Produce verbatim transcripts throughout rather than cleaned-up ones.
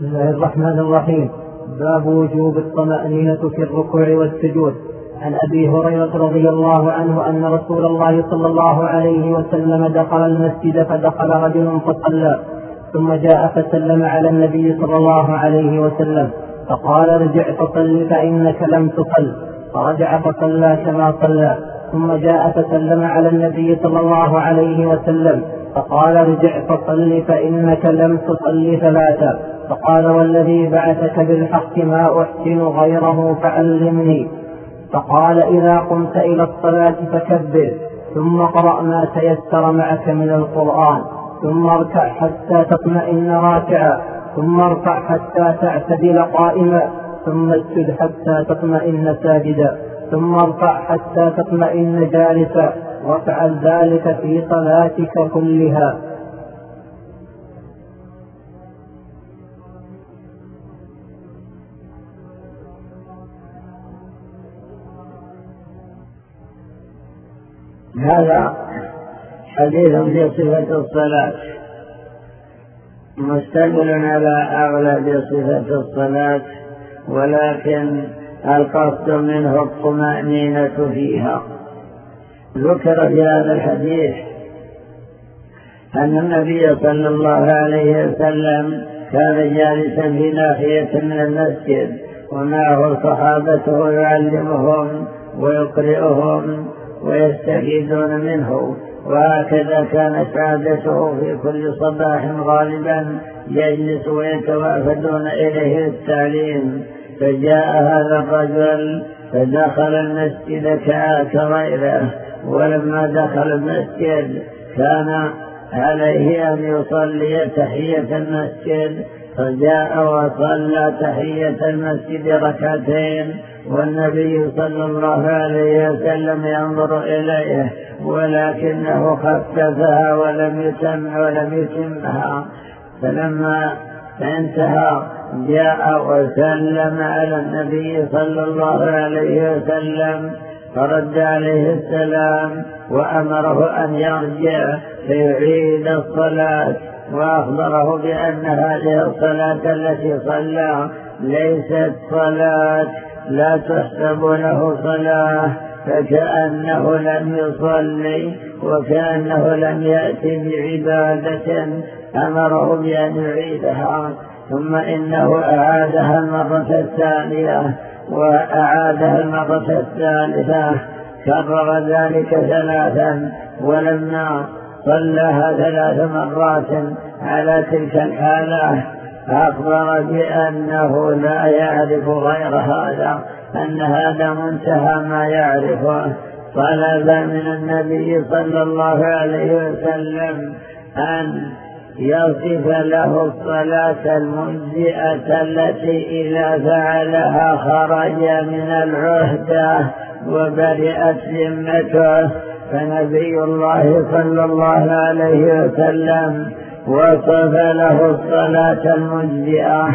بسم الله الرحمن الرحيم. باب وجوب الطمأنينة في الركوع والسجود. عن أبي هريرة رضي الله عنه أن رسول الله صلى الله عليه وسلم دخل المسجد فدخل رجل فصلى ثم جاء فسلم على النبي صلى الله عليه وسلم فقال ارجع فصل فإنك لم تصل، فرجع فصلى كما صلى. ثم جاء فسلم على النبي صلى الله عليه وسلم فقال ارجع فصل فإنك لم تصل ثلاثا، فقال والذي بعثك بالحق ما أحسن غيره فعلمني. فقال إذا قمت إلى الصلاة فكبر ثم قرأ ما تيسر معك من القرآن، ثم اركع حتى تطمئن راكعا، ثم ارفع حتى تعتدل قائما، ثم اسجد حتى تطمئن ساجدا، ثم ارفع حتى تطمئن جالسا، وافعل ذلك في صلاتك كلها. هذا حديث في صفة الصلاة مشتمل على أغلب صفة الصلاة، ولكن القصد منه الطمأنينة فيها. ذكر في هذا الحديث أن النبي صلى الله عليه وسلم كان جالسا في ناحية من المسجد ومعه صحابته يعلمهم ويقرئهم ويستفيدون منه، وهكذا كانت عادته في كل صباح غالبا يجلس ويتوافدون إليه التعليم. فجاء هذا الرجل فدخل المسجد كغيره، ولما دخل المسجد كان عليه أن يصلي تحية المسجد، فجاء وصلى تحية المسجد ركعتين، والنبي صلى الله عليه وسلم ينظر إليه ولكنه خففها ولم يتم ولم يتمها. فلما انتهى جاء وسلم على النبي صلى الله عليه وسلم فرد عليه السلام وأمره أن يرجع فيعيد الصلاة، وأخبره بأن هذه الصلاة التي صلى ليست صلاة، لا تحسب له صلاة، فكأنه لم يصلي وكأنه لم يأتي بعبادة أمره بأن يعيدها. ثم إنه أعادها المرة الثانية وأعادها المرة الثالثة، كرر ذلك ثلاثا. ولما صلىها ثلاث مرات على تلك الحالة أخبر بأنه لا يعرف غير هذا، أن هذا منتهى ما يعرفه. طلب من النبي صلى الله عليه وسلم أن يصف له الصلاة المجزئة التي إذا فعلها خرج من العهدة وبرئت ذمته. فنبي الله صلى الله عليه وسلم وصف له الصلاة المجزئة.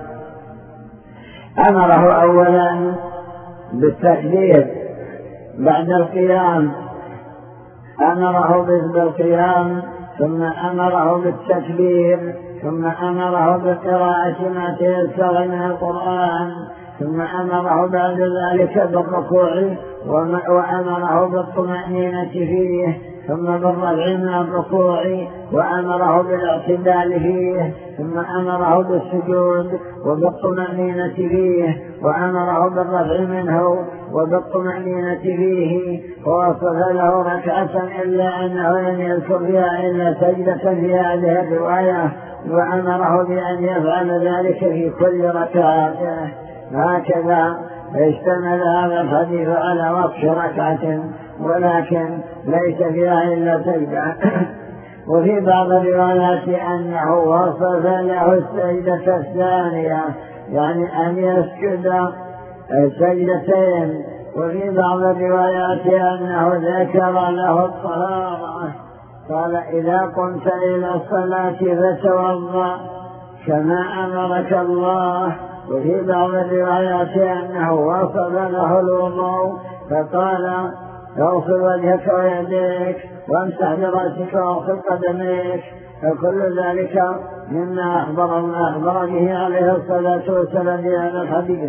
أمره أولا بالتكبير بعد القيام، أمره بالقيام، ثم أمره بالتكبير، ثم أمره بقراءة ما تيسر من القرآن، ثم أمره بعد ذلك بالركوع، وأمره بالطمأنينة فيه، ثم بالرفع من الركوع، وأمره بالاعتدال فيه، ثم أمره بالسجود وبالطمأنينة فيه، وأمره بالرفع منه وبالطمأنينة فيه. ووصف له ركعة إلا أنه لم يذكر فيها إلا سجدة في هذه الرواية، وأمره بأن يفعل ذلك في كل ركعة. هكذا اشتمل هذا الحديث على وصف ركعة، ولكن ليس فيها إلا سجدة. وفي بعض الروايات أنه وصف له السجدة الثانية، يعني أن يسجد سجدتين. وفي بعض الروايات أنه ذكر له الطهارة، قال إذا قمت إلى الصلاة فتوضأ كما أمرك الله. وفي بعض الروايات أنه وصف له الوضوء فقال اغسل وجهك ويديك وامسح برأسك واغسل قدميك، فكل ذلك مما أخبر ما أخبر به عليه الصلاة والسلام في هذا الحديث.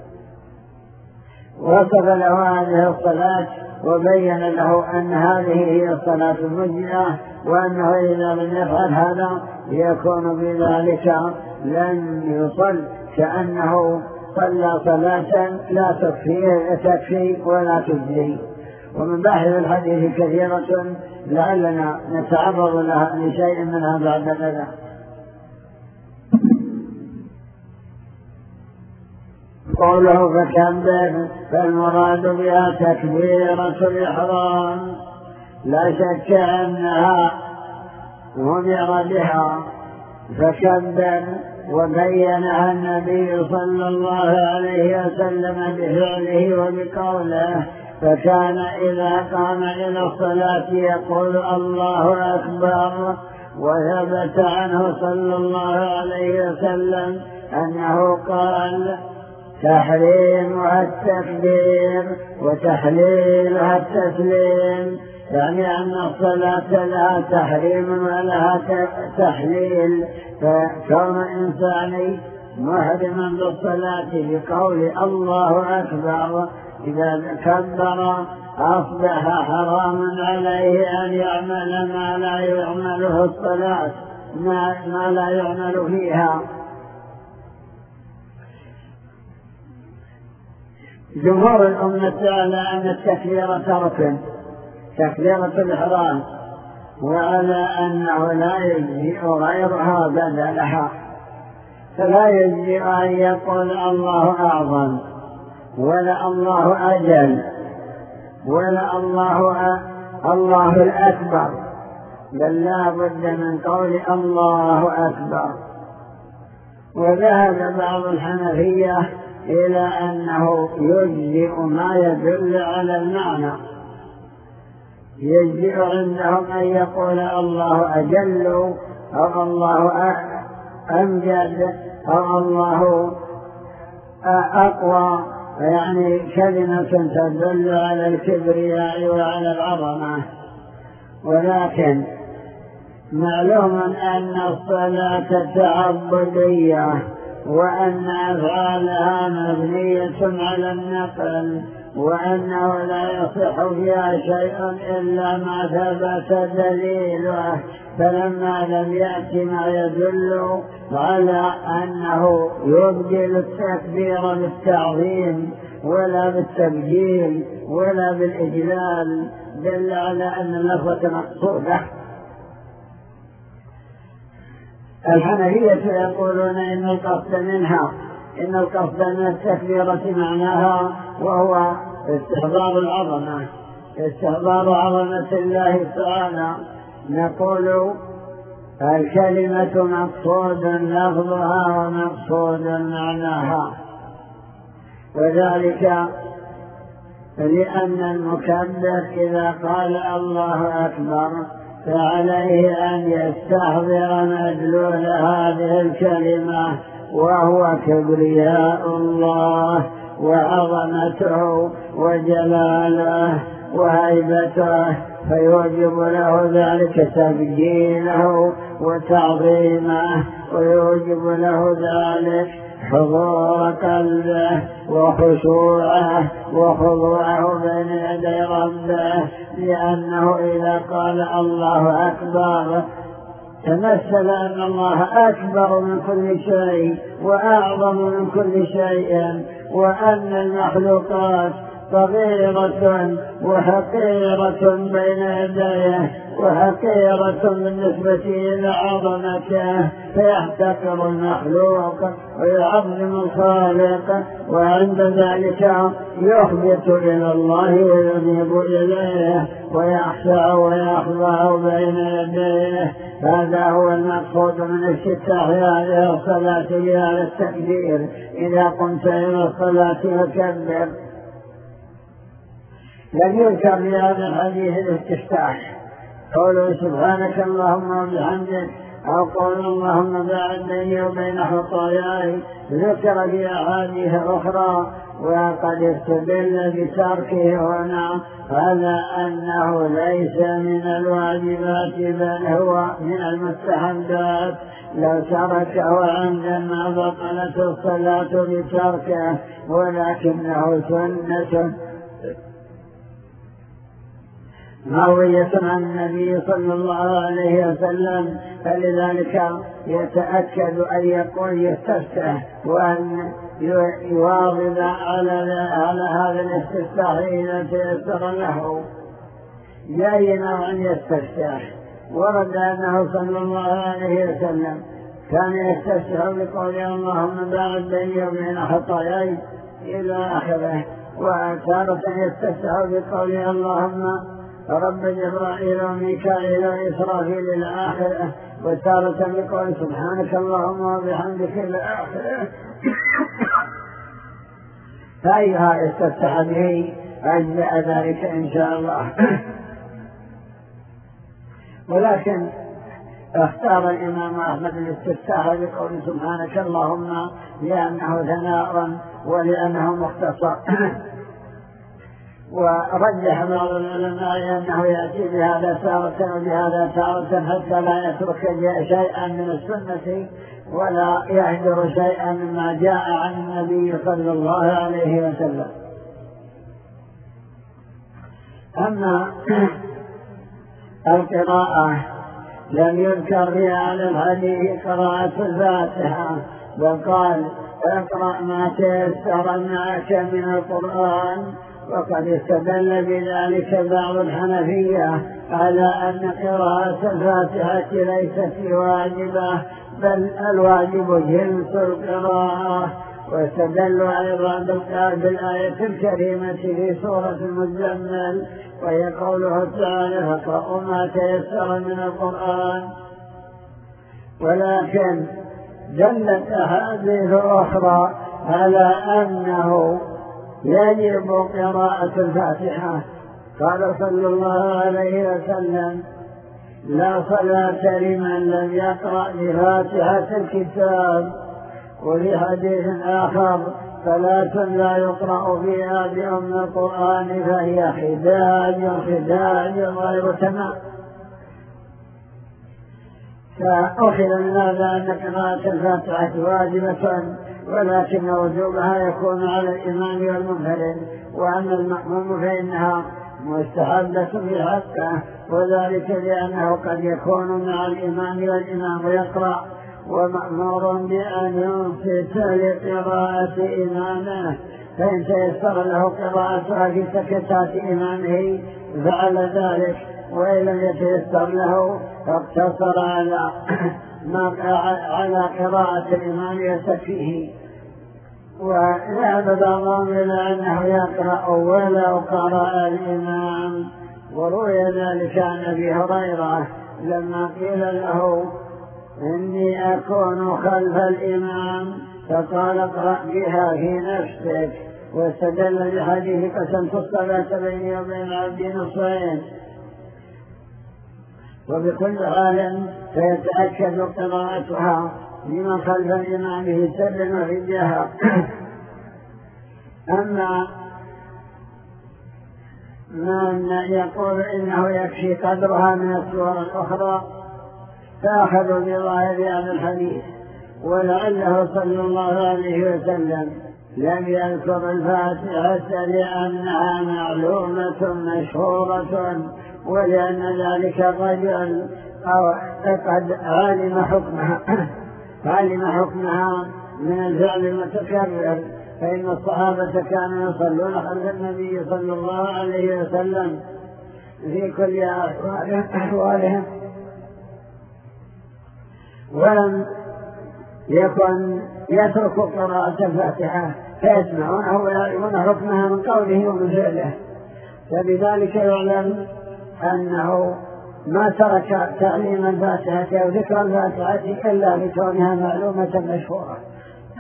وصف له هذه الصلاة وبين له أن هذه هي الصلاة المجزئة، وأنه إذا لم يفعل هذا يكون بذلك لن يصل، كأنه صلى صلاة لا تكفي, تكفي ولا تجزي. ومن بحث الحديث كثيرة لعلنا نتعرض لها لشيء منها بعد ذلك. قوله فكبر، فالمراد بها تكبيرة الإحرام، لا شك أنها أمر بها فكبر، وبينها النبي صلى الله عليه وسلم بفعله وبقوله، فكان إذا قام إلى الصلاة يقول الله أكبر. وثبت عنه صلى الله عليه وسلم أنه قال تحريمها التكبير وتحليلها التسليم، يعني أن الصلاة لها تحريم ولها تحليل. فكون إنسان محرما بالصلاة بقول الله أكبر إذا كبر أصبح حراما عليه أن يعمل ما لا يعمله الصلاة، ما, ما لا يعمل فيها. جمهور الأمة على أن التكبيرة ركن، تكبيرة الإحرام، وعلى أنه لا يجزئ غيرها بدلها، فلا يجزئ أن يقول الله أعظم ولا الله أجل ولا الله الله الأكبر، بل لا بد من قول الله أكبر. وذهب بعض الحنفية إلى أنه يجزئ ما يدل على المعنى، يجزئ عندهم أن يقول الله أجل أو الله أمجد أو الله أقوى، يعني كلمة تدل على الكبرياء وعلى العظمة. ولكن معلوم أن الصلاة تعبدية، وأن أفعالها مبنية على النقل، وأنه لا يصح فيها شيء إلا ما ثبت دليله. فلما لم يأتي ما يدل على أنه يبدل التكبير بالتعظيم ولا بالتبجيل ولا بالإجلال، دل على أن اللفظة مقصودة. الحنفية يقولون إن القصد منها إن القصد من التكبيرة معناها وهو استحضار العظمة، استحضار عظمة الله تعالى. نقول الكلمة مقصود لفظها ومقصود معناها، وذلك لأن المكبر إذا قال الله أكبر فعليه أن يستحضر مدلول هذه الكلمة، وهو كبرياء الله وعظمته وجلاله وهيبته، فيوجب له ذلك تبجيله وتعظيمه، ويوجب له ذلك حضور قلبه وخشوعه وخضوعه بين يدي ربه، لأنه إذا قال الله أكبر تمثل أن الله أكبر من كل شيء وأعظم من كل شيء، وأن المخلوقات صغيرة وحقيرة بين يديه وحقيرة بالنسبة إلى عظمته، فيحتقر المخلوق ويعظم الخالق، وعند ذلك يخبط إلى الله ويذهب إليه ويخشع ويخضع بين يديه. هذا هو المقصود من افتتاح هذه الصلاة بهذا التكبير. إذا قمت إلى الصلاة فكبر. لم يذكر في هذا الحديث الاستفتاح، قوله سبحانك اللهم وبحمدك أو قول اللهم باعد بيني وبين خطاياي ذكر في أحاديث أخرى، وقد استدل بتركه هنا على أنه ليس من الواجبات بل هو من المستحبات. لو تركه عندما بطلت الصلاة بتركه، ولكنه سنة مروية عن النبي صلى الله عليه وسلم، فلذلك يتأكد أن يقول يستفتح وأن يواظب على على هذا الاستفتاح إذا تيسر له. جاينا أن يستفتح، ورد أنه صلى الله عليه وسلم كان يستفتح بقول اللهم باعد بيني وبين خطاياي إلى آخره، وتارة يستفتح بقول اللهم رب جبرائيل وميكائيل وإسرافيل إلى آخره، وتارة بقول سبحانك اللهم وبحمدك إلى آخره. فأيها استفتح به أجزاء ذلك إن شاء الله. ولكن اختار الإمام أحمد الاستفتاح بقول سبحانك اللهم لأنه ثناء ولأنه مختصر. ورجح بعض العلماء أنه يأتي بهذا تارة وبهذا تارة حتى لا يترك شيئا من السنة ولا يهدر شيئا مما جاء عن النبي صلى الله عليه وسلم. أما القراءة لم يذكر في هذا الحديث قراءة الفاتحة، بل قال اقرأ ما تيسر معك من القرآن. وقد استدل بذلك بعض الحنفية على أن قراءة الفاتحة ليست واجبة، بل الواجب جنس القراءة. واستدل أيضا بالآية الكريمة في سورة المزمل، وهي قوله تعالى فاقرأوا ما تيسر من القرآن. ولكن دلت أحاديث أخرى على أنه يجب قراءة الفاتحة. قال صلى الله عليه وسلم لا صلاة لمن لم يقرأ بفاتحة الكتاب. وفي حديث آخر صلاة لا يقرأ فيها بأم القرآن فهي خداج خداج غير تمام. فأخذ من هذا أن قراءة الفاتحة واجبة، ولكن وجوبها يكون على الإمام والمنفرد، وأن المأموم فإنها مستحبة بحقه، وذلك لأنه قد يكون مع الإمام والإمام يقرأ ومأمور بأن ينصت لقراءة إمامه، فإن تيسر له قراءتها في سكتات إمامه فعل ذلك، وإن لم يتيسر له فاقتصر على على قراءة الإمام يستكفيه. وذهب بعضهم إلى أنه يقرأ ولو قرأ الإمام. وروي ذلك عن أبي هريرة لما قيل له إني أكون خلف الإمام فقال اقرأ بها في نفسك، واستدل بحديث قسمت الصلاة بيني وبين عبدي نصفين. وبكل حال فيتأكد قراءتها لمن خلف الإمام في سر وفي الجهر. أما من يقول إنه يكفي قدرها من السور الأخرى فأخذوا بظاهر هذا الحديث، ولعله صلى الله عليه وسلم لم يذكر الفاتحة لأنها معلومة مشهورة، ولأن ذلك الرجل قد علم حكمها علم حكمها من الفعل المتكرر، فإن الصحابة كانوا يصلون خلف النبي صلى الله عليه وسلم في كل أحوالهم، ولم يكن يترك قراءة الفاتحة، فيسمعونه ويعلمون حكمها من قوله ومن فعله. فبذلك يعلم أنه ما ترك تعليم الفاتحة أو ذكر الفاتحة إلا لكونها معلومة مشهورة.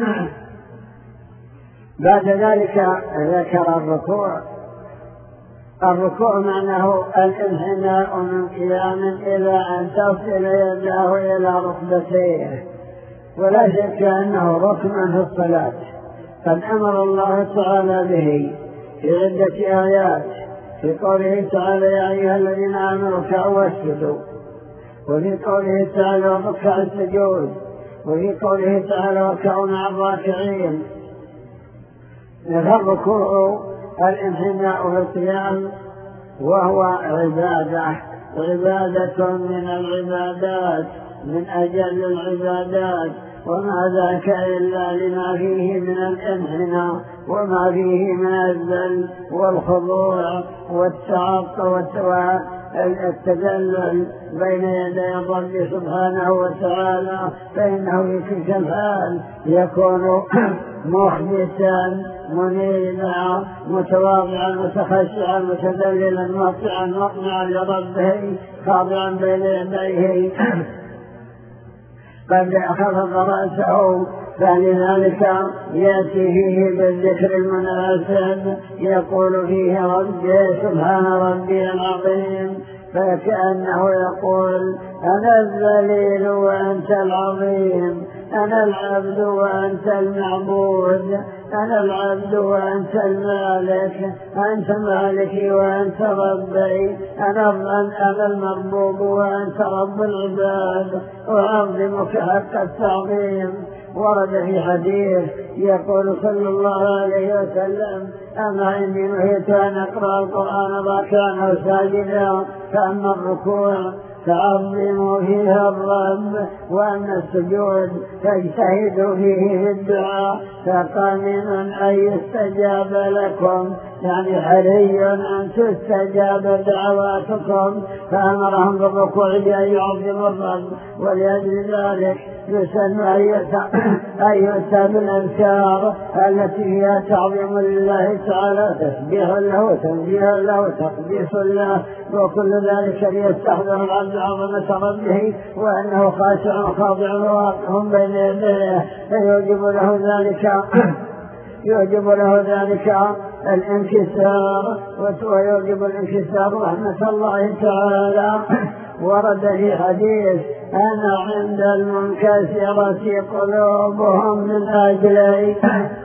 بعد ذلك ذكر الركوع، الركوع معناه الانحناء من قيام إلى أن تصل يده إلى ركبتيه، ولا شك أنه ركن في الصلاة، قد أمر الله تعالى به في عدة آيات، في قوله تعالى يا أيها الذين آمنوا اركعوا واسجدوا، وفي قوله تعالى واركع السجود، وفي قوله تعالى واركعوا مع الراكعين. فالركوع الانحناء في القيام، وهو عبادة عبادة من العبادات، من أجل العبادات، وما ذاك إلا لما فيه من الانحناء وما فيه من الذل والخضوع والتعطف والتذلل بين يدي الرب سبحانه وتعالى، فإنه في تلك الحال يكون مخبتا منيبا متواضعا متخشعا متذللا مطيعا مطمعا لربه خاضعا بين يديه قد خفض رأسه، فلذلك يأتي فيه بالذكر المناسب يقول فيه ربي سبحان ربي العظيم، فكأنه يقول أنا الذليل وأنت العظيم، أنا العبد وأنت المعبود، أنا العبد وأنت المالك، أنت مالكي وأنت ربي، أنا أنا المربوب وأنت رب العباد، وأعظمك حق التعظيم. ورد في حديث يقول صلى الله عليه وسلم أما إني نهيت أن أقرأ القرآن راكعا أو ساجدا، فأما الركوع فعظموا فيه الرب، وأما السجود فاجتهدوا فيه في الدعاء، فقامن أن يستجاب لكم، يعني حري أن تستجاب دعواتكم، فأمرهم بالركوع بأن يعظموا الرب، ولأجل ذلك يسن أن يؤتى بالأذكار التي فيها تعظيم لله تعالى، تسبيح له تنزيه له تقديس له، وكل ذلك ليستحضر العبد عظمة ربه وأنه خاشع خاضع واقف بين يديه، فيوجب له ذلك يوجب له ذلك الانكسار، ويوجب الانكسار رحمة الله تعالى. ورد في حديث أنا عند المنكسرة قلوبهم من أجلي،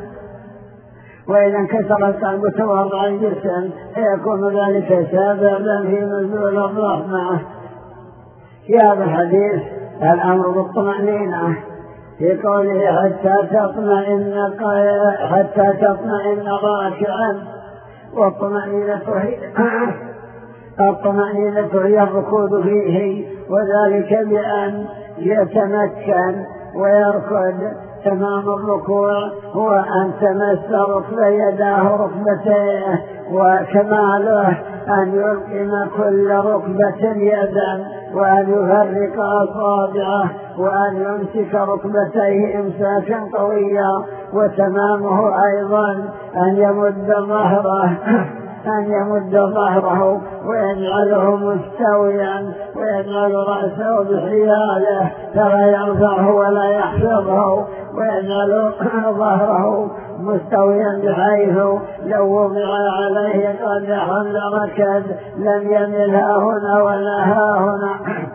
وإذا انكسر القلب تواضع الجسم فيكون ذلك سببا في نزول الرحمة. في هذا الحديث الأمر بالطمأنينة في قوله حتى تطمئن حتى تطمئن راكعا، والطمأنينة هي الطمأنينة هي الركود فيه، وذلك بأن يتمكن ويركض. تمام الركوع هو أن تمس ركب يداه ركبتيه، وكماله أن يلقم كل ركبة يدا، وأن يفرق أصابعه، وأن يمسك ركبتيه إمساكا قويا. وتمامه أيضا أن يمد ظهره أن يمد ظهره ويجعله مستويا، ويجعل رأسه بحياله فلا يرفعه ولا يحفظه، ويجعل ظهره مستويا بحيث لو وضع عليه قدح لركد لم يملها هنا ولا ها هنا.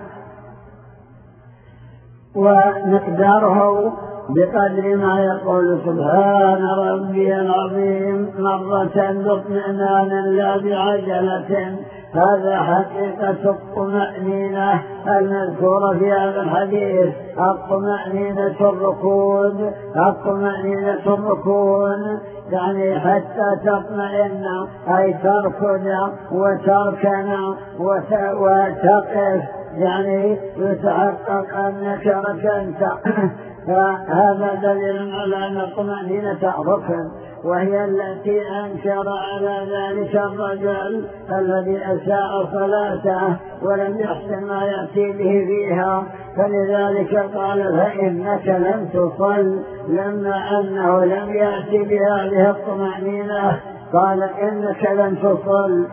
ومقداره بقدر ما يقول سبحان ربي العظيم مرة باطمئنان لا بعجلة. هذا حقيقة الطمأنينة المذكورة في هذا الحديث، الطمأنينة الركود الطمأنينة الركون، يعني حتى تطمئن أي تركض وتركن وتقف، يعني يتحقق أنك ركنت. فهذا دليل على أن الطمأنينة ركن، وهي التي أنكر على ذلك الرجل الذي أساء صلاته ولم يحسن ما يأتي به فيها، فلذلك قال فإنك لم تصل، لما أنه لم يأتي بهذه الطمأنينة قال إنك لم تصل.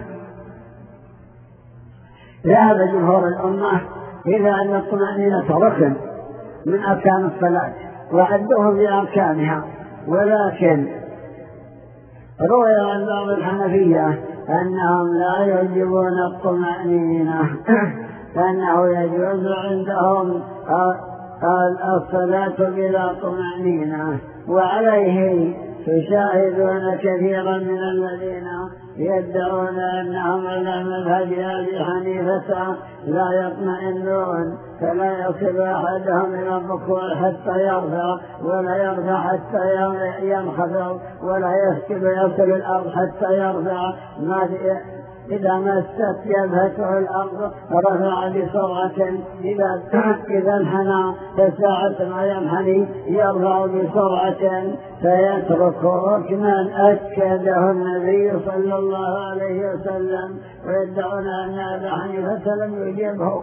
ذهب جمهور الأمة إلى أن الطمأنينة ركن من أركان الصلاة وعدوه بأركانها، ولكن روي عن بعض الحنفية أنهم لا يجبون الطمأنينة فأنه يجوز عندهم الصلاة بلا طمأنينة. وعليه تشاهدون كثيرا من الذين يدعون أنهم على مذهب أبي حنيفة لا يطمئنون، فلا يصل أحدهم إلى الركوع حتى يرفع، ولا يرفع حتى ينخفض، ولا يسجد يصل الأرض حتى يرفع. ما إذا مست يبهته الأرض رفع بسرعة، إذا إذا انحنى فساعة ما ينحني يرفع بسرعة فيترك ركنا أكده النبي صلى الله عليه وسلم، ويدعون أن أبا حنيفة لم يجيبه،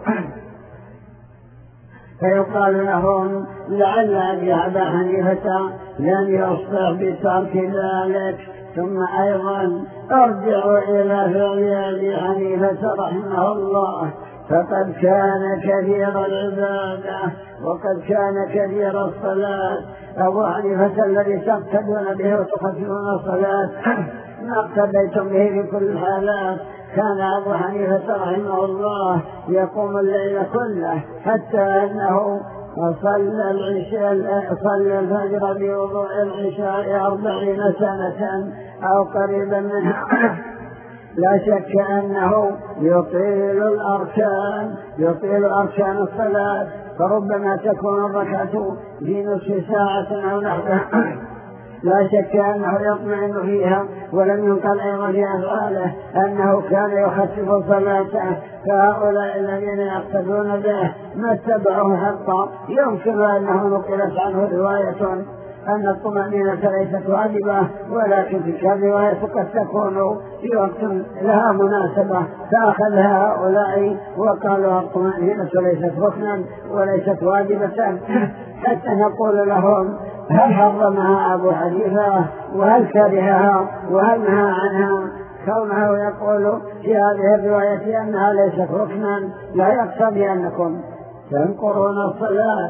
فيقال لهم لعل أبا حنيفة لم يصلح بترك ذلك. ثم أيضا ارجعوا إلى فعل أبي حنيفة رحمه الله، فقد كان كثير العبادة وقد كان كثير الصلاة. أبو حنيفة الذي تقتدون به وتقتلون الصلاة ما اقتديتم به في كل الحالات. كان أبو حنيفة رحمه الله يقوم الليل كله، حتى أنه صلى العشاء صلى الفجر بوضوء العشاء أربعين سنة أو قريبا منها. لا شك أنه يطيل الأركان يطيل أركان الصلاة، فربما تكون الركعة في نصف ساعة أو نحوها. لا شك أنه يطمئن فيها. ولم ينقل أيضا في أفعاله أنه كان يخفف صلاته، فهؤلاء الذين يقتدون به ما اتبعوه حقا. يمكن أنه نقلت عنه رواية أن الطمأنينة ليست واجبة، ولكن تلك الرواية قد تكون في وقت لها مناسبة، فأخذها هؤلاء وقالوا الطمأنينة ليست ركنا وليست واجبة، حتى نقول لهم هل حرمها أبو حنيفة وهل كرهها وهل نهى عنها؟ كونه يقول في هذه الرواية أنها ليست ركنا لا يقتضي أنكم تنقرون الصلاة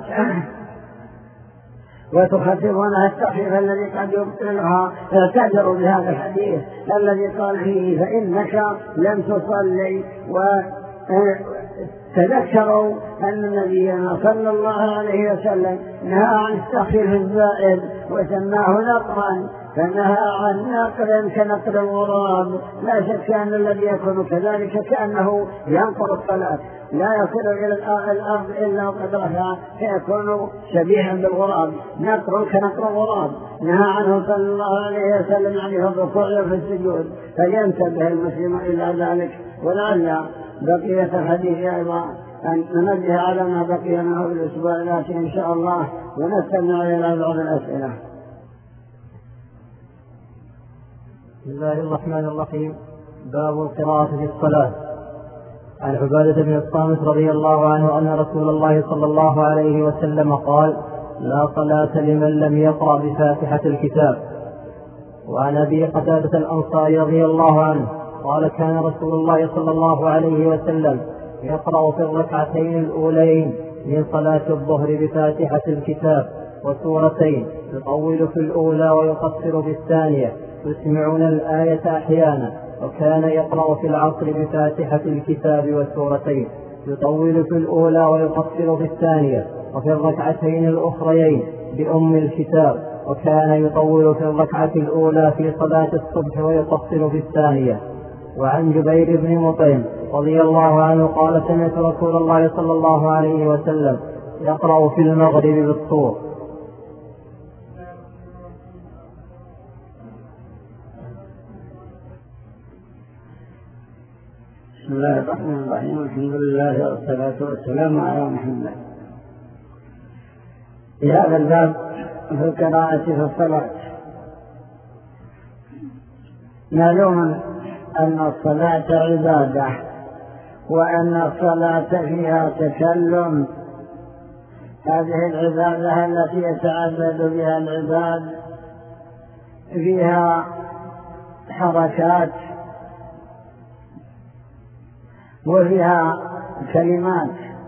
وتخففونها التخفيف الذي قد يبطلها. اعتذروا بهذا الحديث الذي قال فيه فإنك لم تصلي، وتذكروا أن النبي صلى الله عليه وسلم نهى عن التخفيف الزائد وسماه نقرا، فنهى عن نقر كنقر الغراب. لا شك أن الذي يكون كذلك كأنه ينقر الصلاة، لا يصل إلى الأرض إلا قدرها، فيكون شبيها بالغراب، نقر كنقر الغراب. نهى عنه صلى الله عليه وسلم عن الركوع وفي السجود، فلينتبه المسلم إلى ذلك. ولعل بقية الحديث أيضا أن ننبه على ما بقي منه في الأسبوع الآتي إن شاء الله، ونستمع إلى بعض الأسئلة. بسم الله الرحمن الرحيم. باب القراءة في الصلاة. عن عبادة بن الصامت رضي الله عنه أن رسول الله صلى الله عليه وسلم قال: لا صلاة لمن لم يقرأ بفاتحة الكتاب. وعن أبي قتادة الأنصاري رضي الله عنه قال: كان رسول الله صلى الله عليه وسلم يقرأ في الركعتين الأولين من صلاة الظهر بفاتحة الكتاب وسورتين، يطول في الأولى ويقصر في الثانية، يسمعون الآية أحيانا. وكان يقرأ في العصر بفاتحة الكتاب والسورتين، يطول في الأولى ويقصر في الثانية، وفي الركعتين الأخريين بأم الكتاب. وكان يطول في الركعة الأولى في صلاة الصبح ويقصر في الثانية. وعن جبير بن مطعم رضي الله عنه قال: سمعت رسول الله صلى الله عليه وسلم يقرأ في المغرب بالطور. بسم الله الرحمن الرحيم. الحمد لله والصلاة والسلام على محمد. في هذا الباب في القراءة في الصلاة، معلوم أن الصلاة عبادة، وأن الصلاة فيها تكلم. هذه العبادة التي يتعبد بها العباد فيها حركات وفيها كلمات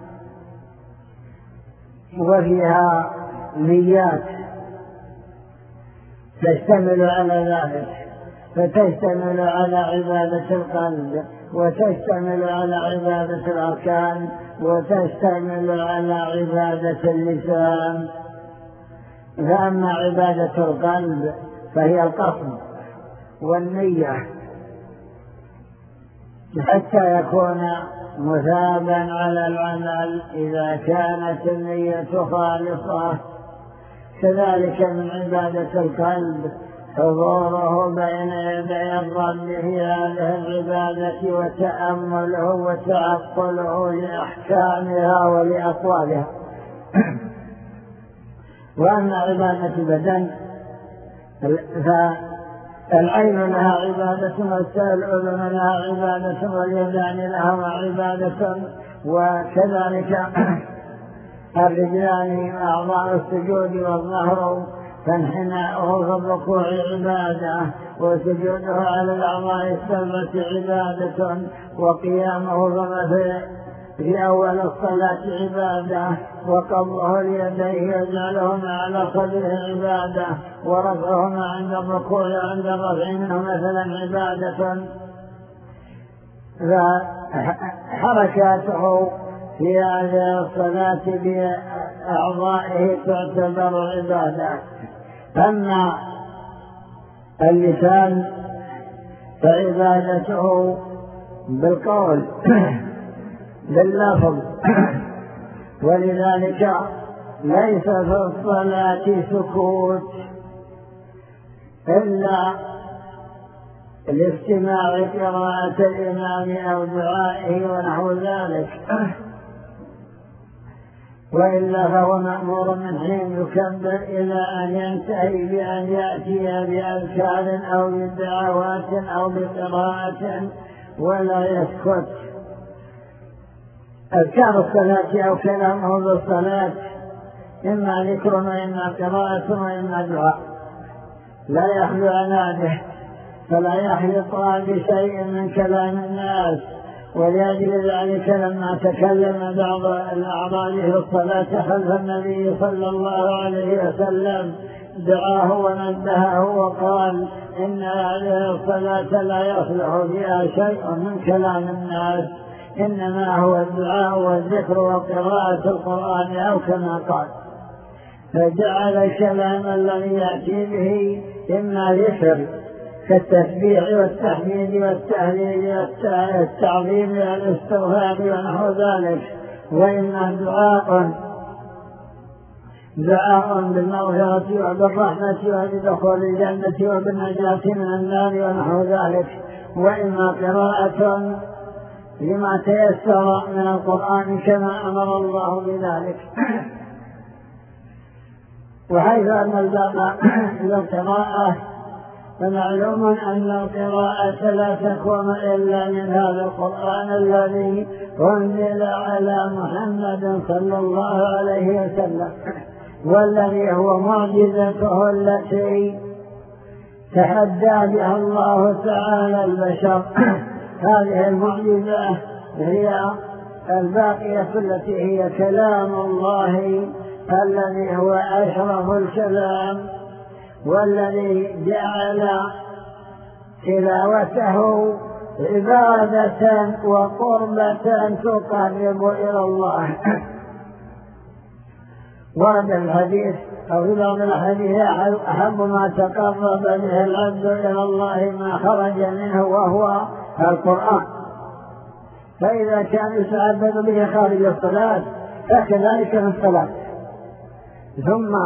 وفيها نيات تشتمل على ذلك. فتشتمل على عبادة القلب، وتشتمل على عبادة الأركان، وتشتمل على عبادة اللسان. فأما عبادة القلب فهي القصد والنية حتى يكون مثابا على العمل إذا كانت النية خالصة. كذلك من عبادة القلب حضوره بين يدي الرب في هذه العبادة وتأمله وتعقله لأحكامها ولأقوالها. وأما عبادة البدن فالعين لها عبادة، والأذن لها عبادة، واليدان لها عبادة، وكذلك الرجلان أعضاء السجود والظهر، فانحناؤه في الركوع عبادة، وسجوده على الأعضاء السبعة عبادة، وقيامه في أول الصلاة عبادة، وقبضه ليديه يجعلهما على صدره عبادة، ورفعهما عند الركوع وعند الرفع منه مثلا عبادة. فحركاته في هذه الصلاة بأعضائه تعتبر عبادة. أما اللسان فعبادته بالقول باللفظ، ولذلك ليس في الصلاة سكوت إلا لاستماع قراءة الإمام أو دعائه ونحو ذلك، وإلا فهو مأمور من حين يكبر إلى أن ينتهي بأن يأتي بأذكار أو بدعوات أو بقراءة ولا يسكت. أذكار الصلاة أو كلامه بالصلاة إما ذكر وإما قراءة وإما دعاء، لا يخلو عناده، فلا يحلط بشيء من كلام الناس. ولأجل ذلك لما تكلم بعض الأعضاء في الصلاة خلف النبي صلى الله عليه وسلم دعاه ونبهه وقال إن هذه الصلاة لا يصلح فيها شيء من كلام الناس، إنما هو الدعاء والذكر وقراءة القرآن أو كما قال. فجعل الكلام الذي يأتي به إما ذكر كالتسبيح والتحميد والتهليل والتعظيم والاستغفار ونحو ذلك، وإما دعاء دعاء بالمغفرة وبالرحمة وبدخول الجنة وبالنجاة من النار ونحو ذلك، وإما قراءة لما تيسر من القرآن كما أمر الله بذلك. وحيث أن الباب للقراءة فمعلوم أن القراءة لا تكون إلا من هذا القرآن الذي أنزل على محمد صلى الله عليه وسلم، والذي هو معجزته التي تحدى بها الله تعالى البشر. هذه المعجزة هي الباقية التي هي كلام الله الذي هو أشرف الكلام، والذي جعل تلاوته عبادة وقربة تقرب إلى الله. ورد الحديث أو في بعض الحديث أحب ما تقرب به العبد إلى الله ما خرج منه وهو القرآن، فإذا كان يتعبد به خارج الصلاة فكذلك من الصلاة. ثم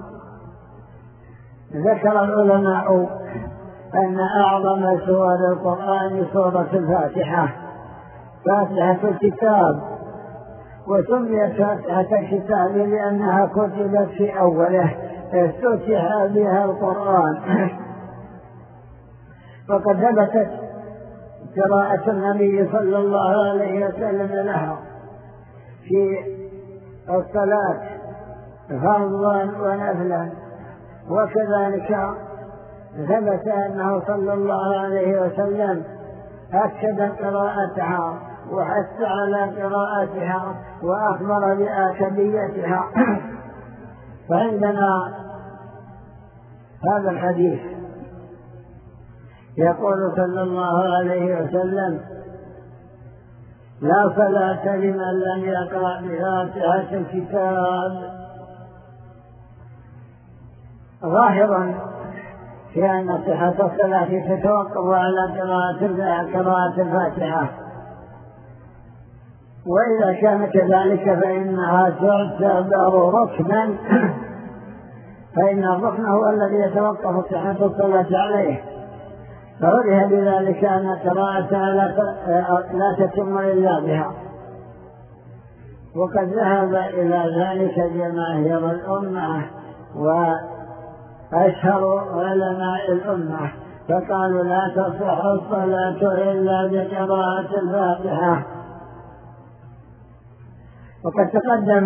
ذكر العلماء أن أعظم سور القرآن سورة الفاتحة، فاتحة الكتاب، وسميت فاتحة الكتاب لأنها كتبت في أوله افتتح بها القرآن. وقد ثبتت قراءة النبي صلى الله عليه وسلم لها في الصلاة فرضا ونفلا، وكذلك ثبت أنه صلى الله عليه وسلم أكد قراءتها وحث على قراءتها وأخبر بآكديتها. فعندنا هذا الحديث يقول صلى الله عليه وسلم: لا صلاة لمن لم يقرأ بفاتحة الكتاب. ظاهرا في أن صحة الصلاة تتوقف على قراءة الفاتحة، وإذا كان كذلك فإنها تعتبر ركنا، فإن الركن هو الذي يتوقف صحة الصلاة عليه، فعرف بذلك أن قراءتها لا تتم إلا بها. وقد ذهب إلى ذلك جماهير الأمة وأشهر علماء الأمة، فقالوا لا تصح الصلاة إلا بقراءة الفاتحة. وقد تقدم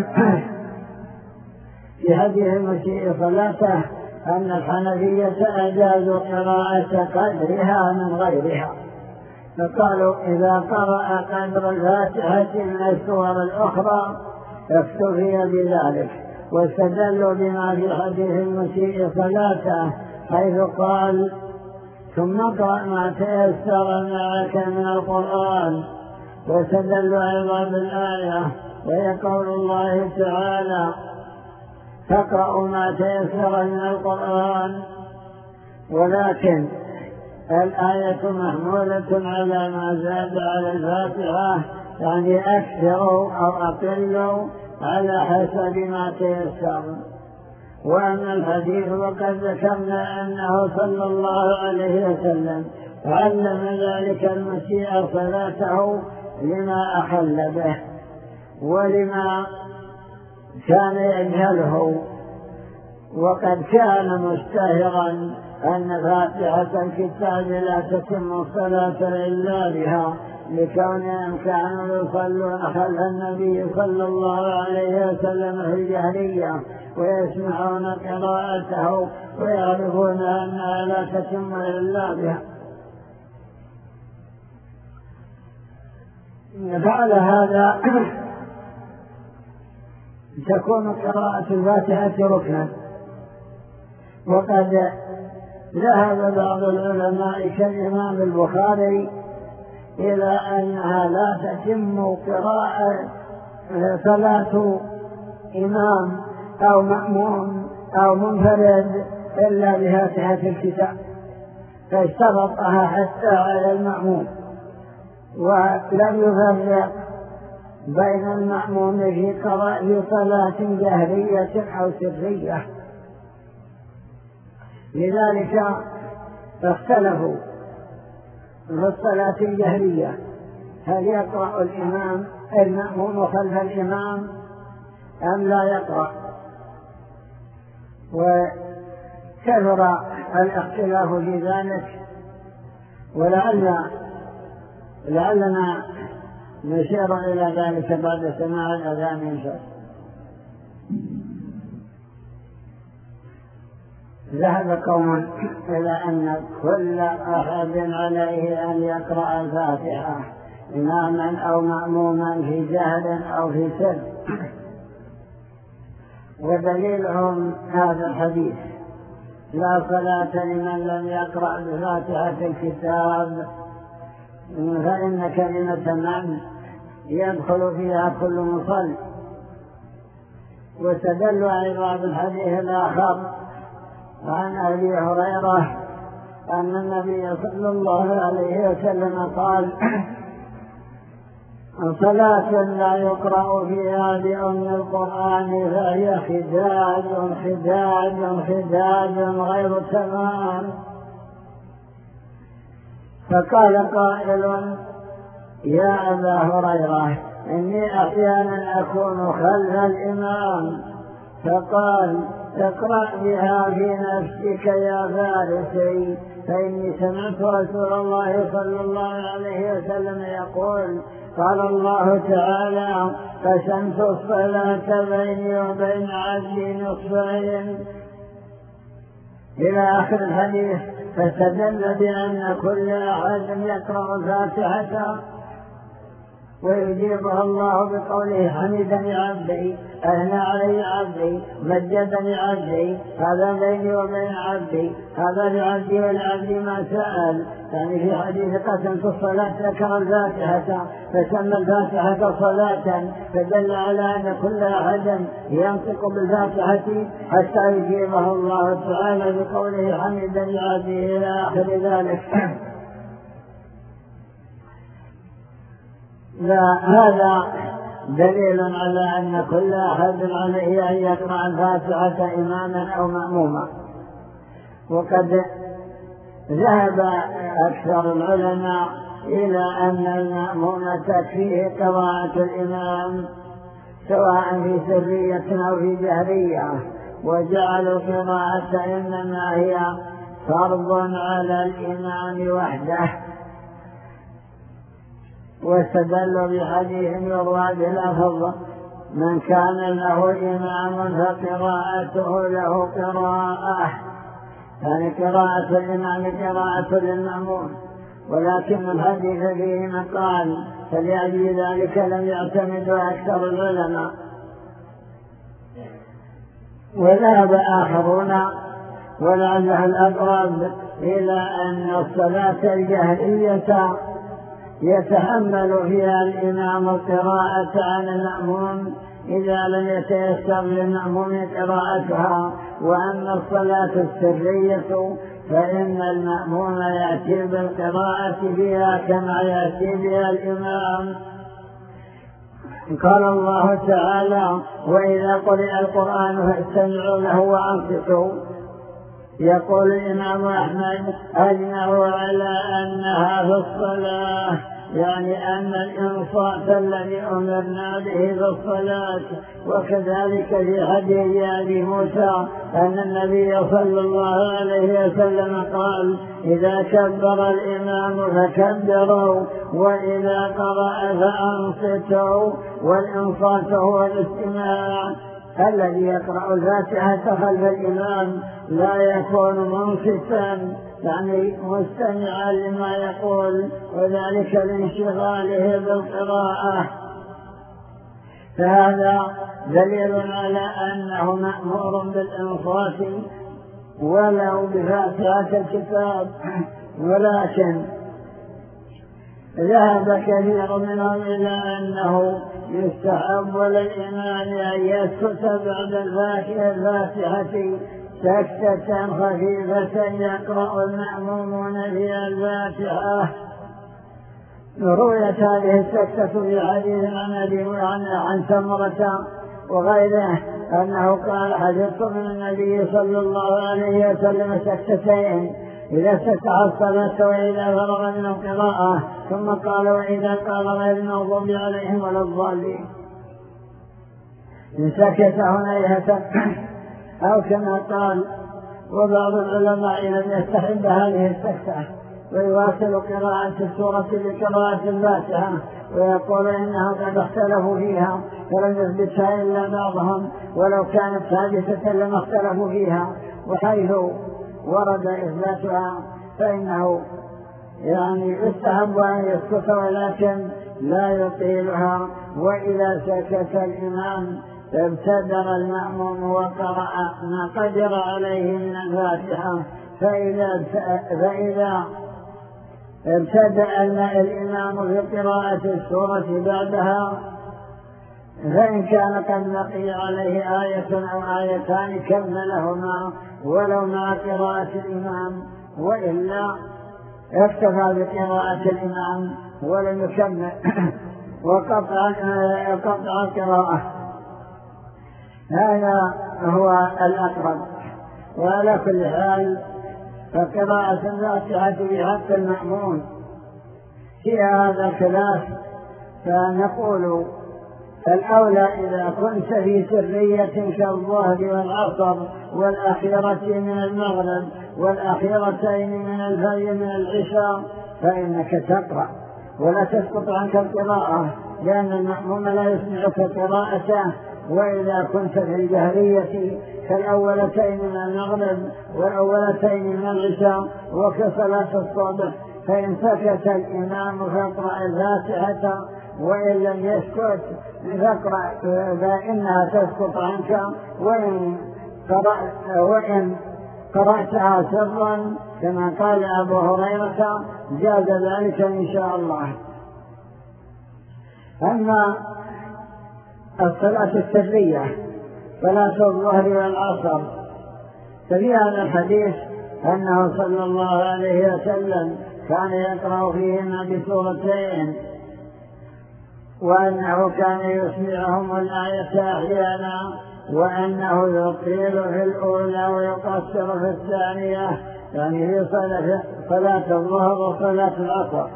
في هذه المسيء صلاته أن الحنفية أجازوا قراءة قدرها من غيرها، فقالوا إذا قرأ قدر الفاتحة من السور الأخرى اكتفي بذلك، واستدلوا بما في حديث المسيء صلاته حيث قال: ثم اقرأ ما تيسر معك من القرآن. واستدلوا أيضا بالآية وهي قول الله تعالى: فاقرأوا ما تيسر من القرآن. ولكن الآية محمولة على ما زاد على الفاتحة، يعني أكثروا أو أقلوا على حسب ما تيسر. وأما الحديث وقد ذكرنا أنه صلى الله عليه وسلم علم ذلك المسيء صلاته لما أحل به ولما كان يجهله، وقد كان مشتهرا أن فاتحة الكتاب لا تتم الصلاة إلا بها، لكونهم كانوا يصلون خلف النبي صلى الله عليه وسلم في الجهرية ويسمعون قراءته ويعرفون أنها لا تتم إلا بها. فعل هذا تكون قراءة الفاتحة ركنا. وقد ذهب بعض العلماء كالإمام البخاري إلى أنها لا تتم قراءة صلاة إمام أو مأموم أو منفرد إلا بفاتحة الكتاب، فاشترطها حتى على المأموم، ولم يفرق بين المأموم في قراءة صلاة جهرية أو سرية. لذلك اختلفوا في الصلاة الجهرية، هل يقرأ الإمام المأموم خلف الإمام أم لا يقرأ؟ وكثر الاختلاف في ذلك، ولعل لعلنا نشير إلى ذلك بعد سماع الأذان إن شاء الله. ذهب قوم إلى أن كل أحد عليه أن يقرأ الفاتحة إماما أو مأموما في جهل أو في سر، ودليلهم هذا الحديث: لا صلاة لمن لم يقرأ بفاتحة الكتاب، فإن كلمة من يدخل فيها كل مصل. واستدل أيضا بالحديث الآخر عن أبي هريرة أن النبي صلى الله عليه وسلم قال: صلاة لا يقرأ فيها بأم القرآن فهي خداج خداج خداج غير تمام. فقال قائل: يا أبا هريرة، إني أحيانا أكون خلف الإمام. فقال: اقرأ بها في نفسك يا فارسي، فإني سمعت رسول الله صلى الله عليه وسلم يقول: قال الله تعالى: قسمت الصلاة بيني وبين عبدي نصفين، إلى آخر الحديث. فاستدل بأن كل أحد يقرأ الفاتحة ويجيبها الله بقوله حمدني عبدي، أثنى علي عبدي، مجدني عبدي، هذا بيني وبين عبدي، هذا لعبدي ولعبدي ما سأل. يعني في حديث قسم في الصلاة ذكر الفاتحة فسمى الفاتحة صلاة، فدل على أن كل أحد ينطق بالفاتحة حتى يجيبه الله تعالى بقوله حمدني عبدي إلى آخر ذلك. هذا دليل على أن كل أحد عليه أن يقرأ الفاتحة إماما أو مأموما. وقد ذهب أكثر العلماء إلى أن المأموم تكفيه قراءة الإمام سواء في سرية أو في جهرية، وجعلوا قراءة إنما هي فرض على الإمام وحده، واستدلوا بحديث يروى بلفظ من كان له إمام فقراءته له قراءة، يعني قراءة الإمام قراءة للمأموم. ولكن الحديث فيه مقال، فلأجل ذلك لم يعتمدوا أكثر العلماء. وذهب آخرون ولعله الأقرب إلى أن الصلاة الجهرية يتحمل فيها الإمام القراءة عن المأموم إذا لم يتيسر للمأموم قراءتها، وأما الصلاة السرية فإن المأموم يأتي بالقراءة بها كما يأتي بها الإمام. قال الله تعالى وإذا قرئ القرآن فاستمعوا له وأنصتوا. يقول الإمام أحمد أجمعوا على أنها في الصلاة، يعني أن الإنصات الذي أمرنا به في الصلاة. وكذلك في حديث أبي موسى أن النبي صلى الله عليه وسلم قال إذا كبر الإمام فكبروا وإذا قرأ فأنصتوا. والإنصات هو الاستماع. الذي يقرأ الفاتحة خلف الإمام لا يكون منصتا، يعني مستمعا لما يقول، وذلك لانشغاله بالقراءة. فهذا دليل على أنه مأمور بالإنصات ولو بفاتحة الكتاب. ولكن ذهب كثير منهم إلى أنه يستحب للإمام أن يسكت بعد الفاتحة سكتة خفيفة يقرأ المأمومون فيها الفاتحة. رويت هذه السكتة في حديث عن سمرة وغيره أنه قال حدثت من النبي صلى الله عليه وسلم سكتتين إذا استفتح الصلاة وإذا فرغ من القراءة، ثم قال وإذا قال غير المغضوب عليهم ولا الضالين. إن سكت هنا يهتم أو كما قال. وبعض العلماء لم يستحب هذه السكتة ويواصل قراءة السورة بقراءة الفاتحة، ويقول إنهم قد اختلفوا فيها فلم يثبتها إلا بعضهم، ولو كانت ثابتة لما اختلفوا فيها. وحيث ورد إثباتها فإنه يعني يستحب أن يسكت ولكن لا يطيلها. وإذا سكت الإمام فابتدر المأموم وقرأ ما قدر عليه من الفاتحة. فإذا, فإذا ابتدأ الإمام في قراءة السورة بعدها فإن كان قد بقي عليه آية أو آيتان كملهما ولو مع قراءة الإمام، وإلا اكتفى بقراءة الإمام ولم يكمل وقطع قطع القراءة. هذا هو الأقرب. وعلى كل حال فقراءة الفاتحة في حق المأمون في هذا الخلاف. فنقول الأولى إذا كنت في سرية كالظهر والعصر والأخيرة من المغرب والأخيرتين من الفجر من العشاء فإنك تقرأ ولا تسقط عنك القراءة، لأن المأموم لا يسمعك قراءته. وإذا كنت في الجهرية كالأولتين من المغرب والأولتين من العشاء وكصلاة الصبح فإن سكت الإمام فاقرأ الفاتحة وإن لم يسكت فاقرأ فإنها تسقط عنك، وإن قرأت وإن قرأتها سرا كما قال أبو هريرة جاز ذلك إن شاء الله. أما الصلاة السرية صلاة الظهر والعصر ففي هذا الحديث أنه صلى الله عليه وسلم كان يقرأ فيهما بسورتين، وأنه كان يسمعهم الآية أحيانا، وأنه يطيل في الأولى ويقصر في الثانية، يعني في صلاة الظهر وصلاة العصر،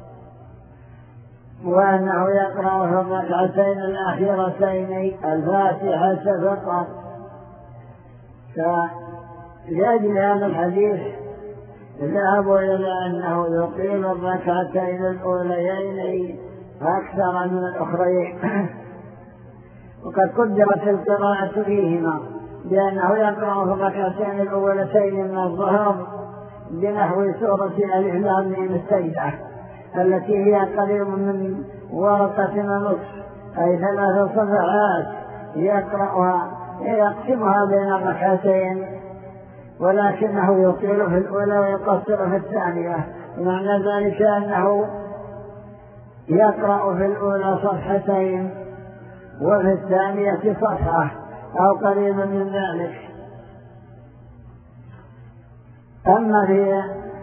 وأنه يقرأ في الركعتين الأخيرتين الفاتحة فقط. فلأجل هذا الحديث ذهبوا إلى أنه يطيل الركعتين الأوليين أكثر من الأخرين، وقد قدرت القراءة فيهما بأنه يقرأ في الركعتين الأولتين من الظهر بنحو سورة ألف لام ميم السجدة التي هي قريب من ورقة ونصف، أي ثلاث صفحات يقرأها يقسمها بين الركعتين، ولكنه يطيل في الأولى ويقصر في الثانية. معنى ذلك أنه يقرأ في الأولى صفحتين وفي الثانية صفحة أو قريبا من ذلك. أما في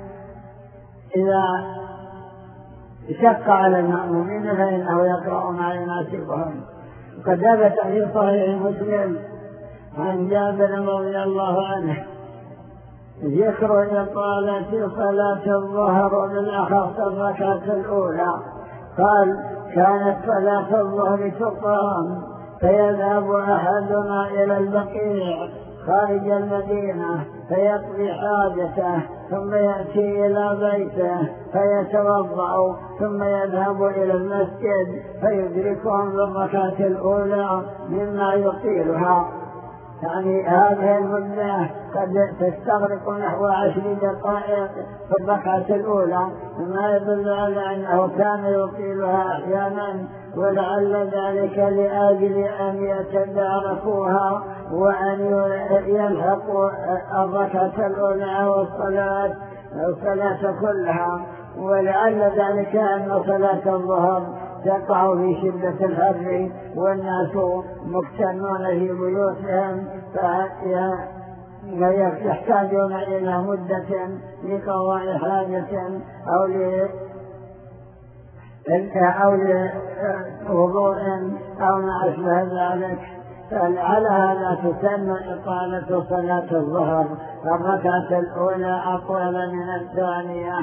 إذا شق على المأمومين فإنه يقرأ ما يناسبهم. وقد ثبت في صحيح مسلم عن جابر رضي الله عنه ذكر إطالة صلاة الظهر بالأخص الركعة الأولى، قال كانت صلاة الظهر تقام فيذهب أحدنا إلى البقيع خارج المدينة فيقضي حاجته، ثم يأتي إلى بيته فيتوضأ، ثم يذهب إلى المسجد فيدركهم بالركعة الأولى مما يطيلها. يعني هذه المدة قد تستغرق نحو عشر دقائق في الركعة الأولى، ما يدل على أنه كان يطيلها أحيانا، ولعل ذلك لأجل أن يتداركوها وأن يلحقوا الركعة الأولى والصلاة الصلاة كلها. ولعل ذلك أن صلاة الظهر تقع في شدة الحر والناس مكتنون في بيوتهم فيحتاجون إلى مدة لقضاء حاجة أو أو لوضوء أو ما أشبه ذلك. فعلى هذا تسن إطالة صلاة الظهر الركعة الأولى أطول من الثانية.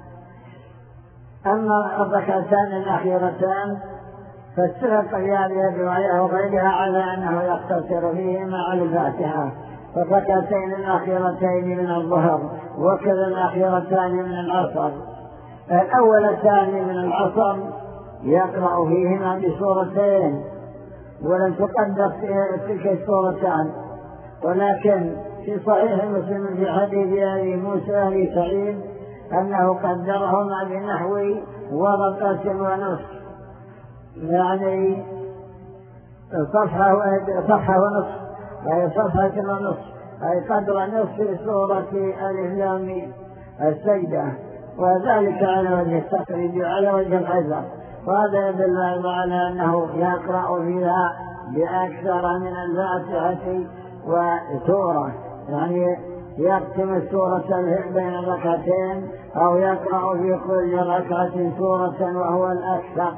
أما الركعتان الأخيرتان فاتفق في هذه الرواية وغيرها على أنه يقتصر فيهما على الفاتحة، فالركعتين الأخيرتين من الظهر وكذا الأخيرتان من العصر. الأولتان من العصر يقرأ فيهما بسورتين، ولم تقدر تلك السورتان، ولكن في صحيح مسلم في حديث أبي موسى أبي سعيد أنه قدرهما بنحو ورقة ونصف، يعني صفحة صفحة ونصف، أي صفحة ونصف، أي قدر نصف سورة ألف لام السجدة، وذلك على وجه التقريب وعلى وجه الحذر. وهذا يدل على أنه يقرأ فيها بأكثر من الفاتحة وسورة، يعني يختم السورة بين الركعتين أو يقرأ في كل ركعة سورة وهو الأكثر.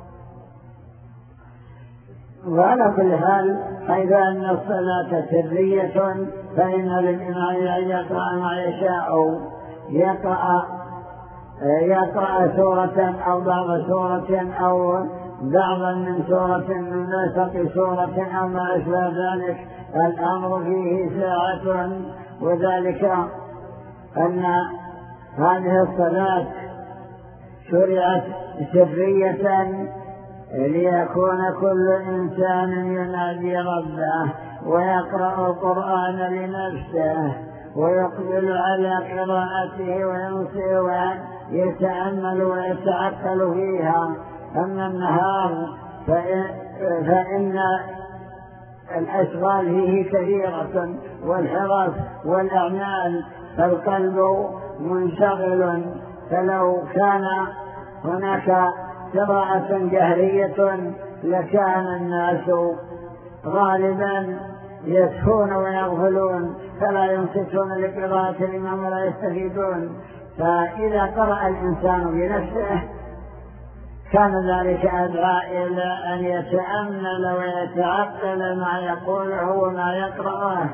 وعلى كل حال حيث أن الصلاة سرية فإن للإمام أن يقرأ ما يشاء، يقرأ يقرأ سورة أو بعض سورة أو بعضا من سورة من نسق سورة أو ما أشبه ذلك. الأمر فيه ساعة، وذلك أن هذه الصلاة شرعت سرية ليكون كل إنسان ينادي ربه ويقرأ القرآن لنفسه ويقبل على قراءته وينصي ويتأمل ويتعقل فيها. أما النهار فإن الأشغال فيه كثيرة والحرف والأعمال، فالقلب منشغل. فلو كان هناك قراءة جهرية لكان الناس غالبا يسهون ويغفلون فلا ينصتون لقراءة الإمام ولا يستفيدون. فإذا قرأ الإنسان بنفسه كان ذلك أدعى إلى أن يتأمل ويتعقل ما يقوله وما يقرأه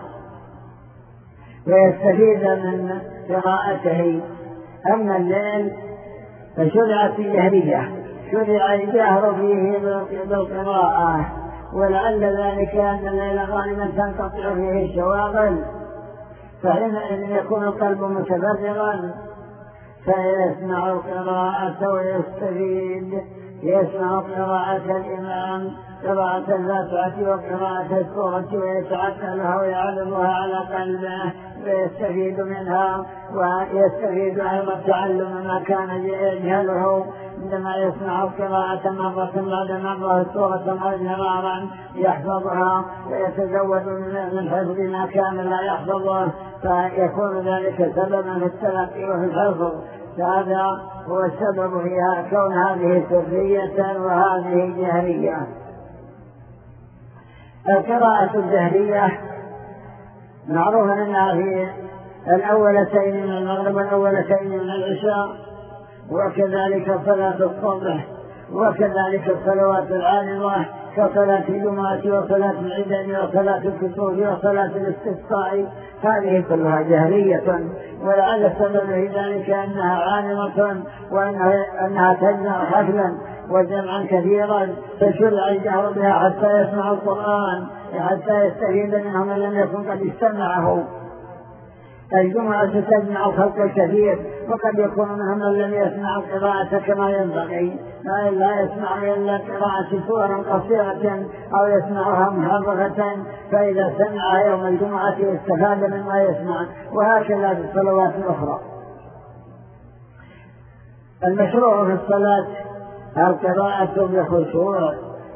ويستفيد من قراءته. أما الليل فشرعت الجهرية، شرع الجهر فيه بالقراءة، ولعل ذلك أن الليل غالبا تنقطع فيه الشواغل، فحينئذ يكون القلب متفرغا فيسمع القراءة ويستفيد، يسمع قراءة الإمام، قراءة الفاتحة وقراءة السورة ويتعقلها ويعرضها على قلبه ويستفيد منها، ويستفيد أيضا تعلم ما كان يجهله عندما يسمع القراءة مرة بعد مرة السورة مرارا يحفظها ويتزود من حفظ ما كان لا يحفظه، فيكون ذلك سببا في التلقي وفي الحفظ. فهذا هو السبب في كون هذه سرية وهذه جهرية. القراءة الجهرية معروف أنها في الأولتين من المغرب والأولتين من العشاء، وكذلك صلاة الصبح، وكذلك الصلوات العارضة كصلاة الجمعة وصلاة العيدين وصلاة الكسوف وصلاة الاستسقاء، هذه كلها جهرية. ولعل السبب في ذلك أنها عارضة وأنها تجمع حفلا وجمعا كثيرا، فشرع الجهر بها حتى يسمع القرآن، حتى يستفيد منه من لم يكن قد استمعه. الجمعة تجمع الخلق الكثير، وقد يكون منهم من لم يسمع القراءة كما ينبغي، لا يسمع إلا قراءة سورة قصيرة أو يسمعها محرفة، فإذا سمع يوم الجمعة استفاد مما يسمع. وهكذا في الصلوات الأخرى. المشروع في الصلاة القراءة بخشوع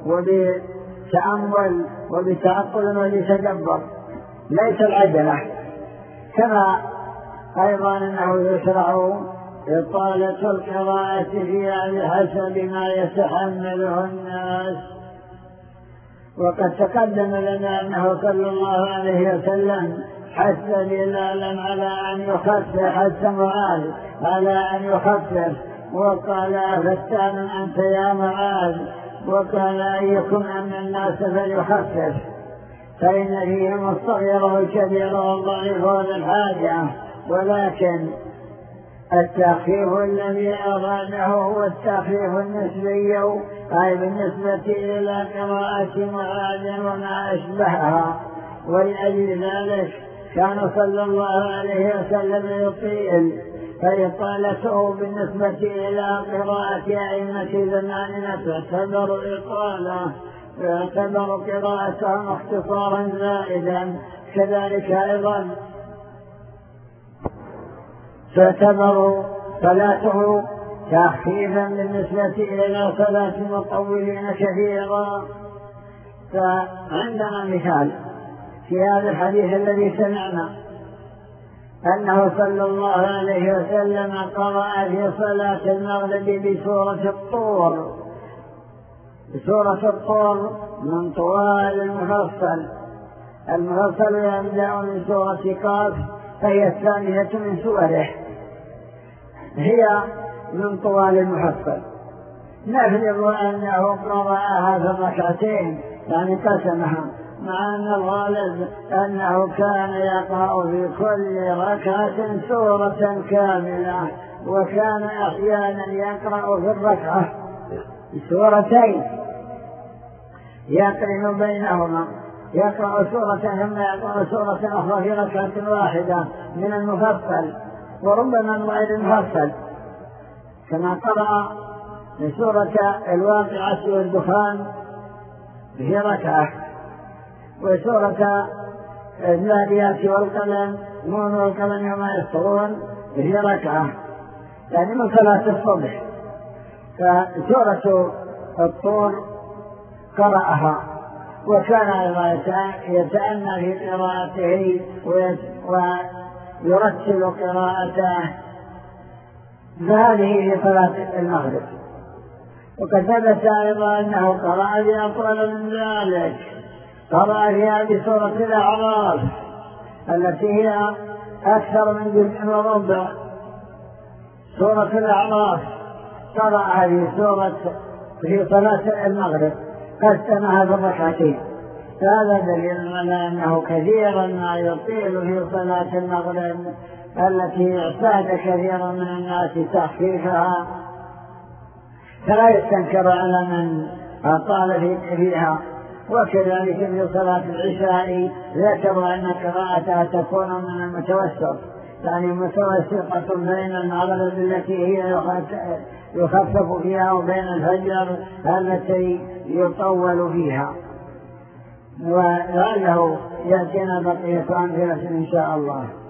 وبتأمل وبتعقل وبتدبر، ليس العجلة. كما أيضا أنه يشرع إطالة القراءة فيها بحسب ما يتحمله الناس. وقد تقدم لنا أنه صلى الله عليه وسلم حث بلالا على أن يخفف، حث معاذ على أن يخفف، وقال فتان أنت يا معاذ، وقال أيكم أن الناس فليخفف، فإن فيهم الصغير والكبير والضعيف والحاجة. ولكن التخفيف الذي أراده هو التخفيف النسبي، أي بالنسبة إلى قراءة معاذ وما أشبهها. ولأجل ذلك كان صلى الله عليه وسلم يطيل، فإطالته بالنسبة إلى قراءة أئمة زماننا تعتبر إطالة، يعتبر قراءتهم اختصارا زائدا. كذلك أيضا تعتبر صلاته تخفيفا بالنسبة إلى صلاة المطولين كثيرا. فعندنا مثال في هذا الحديث الذي سمعنا أنه صلى الله عليه وسلم قرأ في صلاة المغرب بسورة الطور. سورة الطور من طوال المفصل، المفصل يبدأ من سورة قاف، فهي الثانية من سوره، هي من طوال المفصل. نفرض أنه قرأها في الركعتين، يعني قسمها، مع أن الغالب أنه كان يقرأ في كل ركعة سورة كاملة، وكان أحيانا يقرأ في الركعة سورتين يقرن بينهما، يقرأ سورة ثم يقرأ سورة أخرى في ركعة واحدة من المفصل، وربما من غير المفصل، كما قرأ سورة الواقعة والدخان في ركعة، وسورة الذاريات والقلم نون والقلم وما يسطرون في ركعة، يعني من صلاة الصبح. فسورة الطور قرأها، وكان أيضا يتأنى في قراءته ويرتل قراءته، فهذه هي صلاة المغرب. وقد ثبت أيضا أنه قرأ في أطول من ذلك، قرأ فيها بسورة الأعراف التي هي أكثر من جزء وربع. سورة الأعراف قرأ في سورة في صلاة المغرب قسمها بالركعتين، هذا دليل على أنه كثيرا ما يطيل في صلاة المغرب التي اعتاد كثيرا من الناس تخفيفها، فلا يستنكر على من أطال فيها. وكذلك في صلاة العشاء ذكروا أن قراءتها تكون من المتوسط، يعني متوسطة بين المغرب التي هي يخفف فيها وبين الفجر التي يطول فيها. ولعله يأتينا بقية أمثلة إن شاء الله.